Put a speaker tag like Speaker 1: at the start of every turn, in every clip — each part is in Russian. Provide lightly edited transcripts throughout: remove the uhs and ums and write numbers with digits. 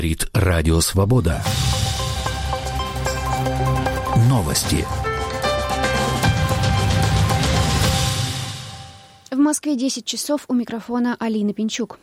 Speaker 1: Говорит Радио Свобода. Новости.
Speaker 2: В Москве 10 часов, у микрофона Алина Пинчук.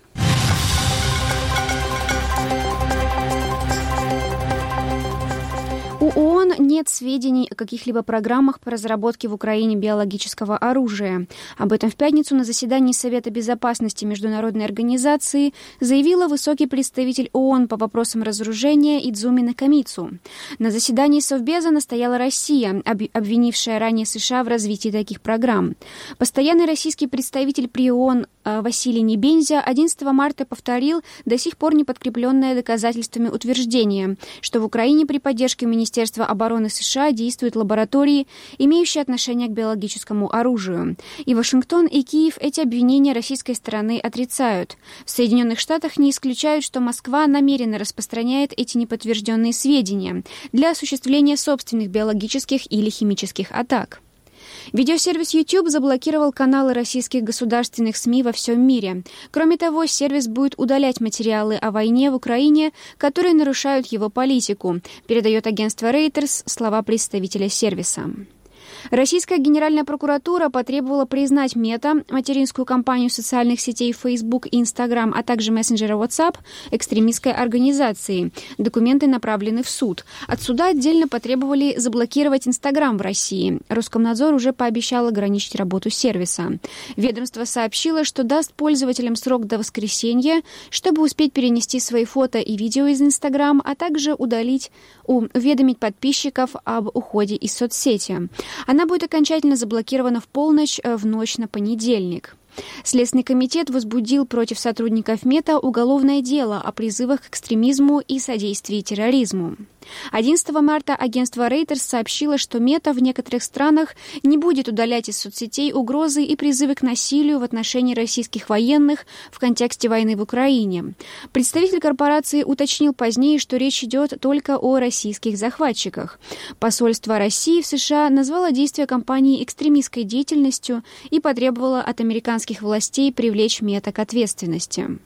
Speaker 2: У ООН нет сведений о каких-либо программах по разработке в Украине биологического оружия. Об этом в пятницу на заседании Совета безопасности Международной организации заявила высокий представитель ООН по вопросам разоружения Идзуми Накамицу. На заседании Совбеза настояла Россия, обвинившая ранее США в развитии таких программ. Постоянный российский представитель при ООН Василий Небензя 11 марта повторил до сих пор не подкрепленное доказательствами утверждение, что в Украине при поддержке Министерства обороны США действуют лаборатории, имеющие отношение к биологическому оружию. И Вашингтон, и Киев эти обвинения российской стороны отрицают. В Соединенных Штатах не исключают, что Москва намеренно распространяет эти неподтвержденные сведения для осуществления собственных биологических или химических атак. Видеосервис YouTube заблокировал каналы российских государственных СМИ во всем мире. Кроме того, сервис будет удалять материалы о войне в Украине, которые нарушают его политику, передает агентство Reuters слова представителя сервиса. Российская Генеральная прокуратура потребовала признать Мета, материнскую компанию социальных сетей Facebook и Instagram, а также мессенджера WhatsApp, экстремистской организацией. Документы направлены в суд. От суда отдельно потребовали заблокировать Instagram в России. Роскомнадзор уже пообещал ограничить работу сервиса. Ведомство сообщило, что даст пользователям срок до воскресенья, чтобы успеть перенести свои фото и видео из Instagram, а также уведомить подписчиков об уходе из соцсети. Она будет окончательно заблокирована в полночь в ночь на понедельник. Следственный комитет возбудил против сотрудников Мета уголовное дело о призывах к экстремизму и содействии терроризму. 11 марта агентство Reuters сообщило, что Мета в некоторых странах не будет удалять из соцсетей угрозы и призывы к насилию в отношении российских военных в контексте войны в Украине. Представитель корпорации уточнил позднее, что речь идет только о российских захватчиках. Посольство России в США назвало действия компании экстремистской деятельностью и потребовало от американских властей привлечь Мета к ответственности.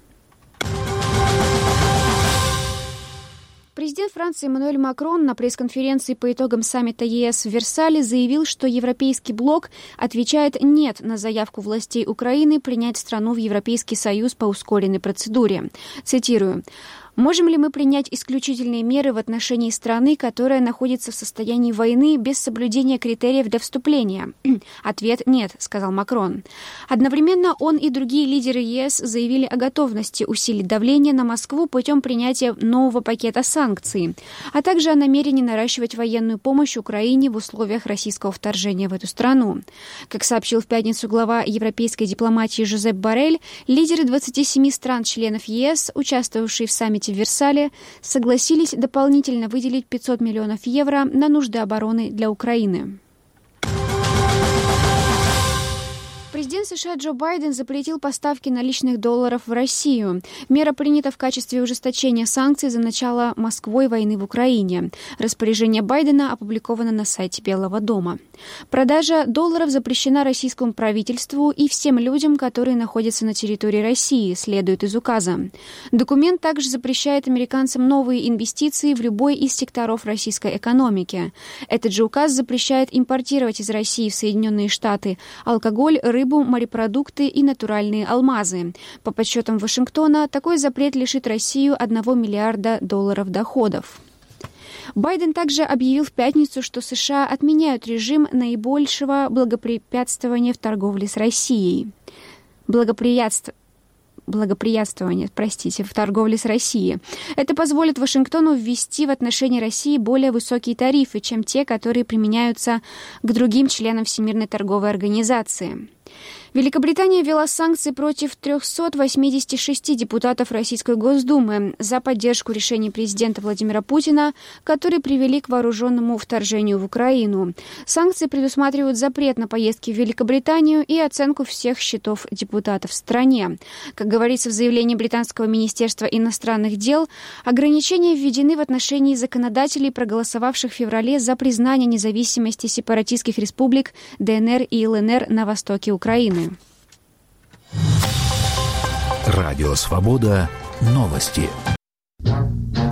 Speaker 2: Президент Франции Эммануэль Макрон на пресс-конференции по итогам саммита ЕС в Версале заявил, что Европейский блок отвечает «нет» на заявку властей Украины принять страну в Европейский Союз по ускоренной процедуре. Цитирую. «Можем ли мы принять исключительные меры в отношении страны, которая находится в состоянии войны без соблюдения критериев для вступления?» Ответ «нет», сказал Макрон. Одновременно он и другие лидеры ЕС заявили о готовности усилить давление на Москву путем принятия нового пакета санкций, а также о намерении наращивать военную помощь Украине в условиях российского вторжения в эту страну. Как сообщил в пятницу глава европейской дипломатии Жозеп Боррель, лидеры 27 стран-членов ЕС, участвовавшие в саммите в Версале, согласились дополнительно выделить 500 миллионов евро на нужды обороны для Украины. Президент США Джо Байден запретил поставки наличных долларов в Россию. Мера принята в качестве ужесточения санкций за начало Москвой войны в Украине. Распоряжение Байдена опубликовано на сайте Белого дома. Продажа долларов запрещена российскому правительству и всем людям, которые находятся на территории России, следует из указа. Документ также запрещает американцам новые инвестиции в любой из секторов российской экономики. Этот же указ запрещает импортировать из России в Соединенные Штаты алкоголь, рыбу, морепродукты и натуральные алмазы. По подсчетам Вашингтона, такой запрет лишит Россию $1 миллиарда доходов. Байден также объявил в пятницу, что США отменяют режим наибольшего благоприятствования в торговле с Россией. В торговле с Россией. Это позволит Вашингтону ввести в отношении России более высокие тарифы, чем те, которые применяются к другим членам Всемирной торговой организации. Великобритания ввела санкции против 386 депутатов Российской Госдумы за поддержку решений президента Владимира Путина, которые привели к вооруженному вторжению в Украину. Санкции предусматривают запрет на поездки в Великобританию и оценку всех счетов депутатов в стране. Как говорится в заявлении британского Министерства иностранных дел, ограничения введены в отношении законодателей, проголосовавших в феврале за признание независимости сепаратистских республик ДНР и ЛНР на востоке Украины.
Speaker 1: Радио Свобода. Новости.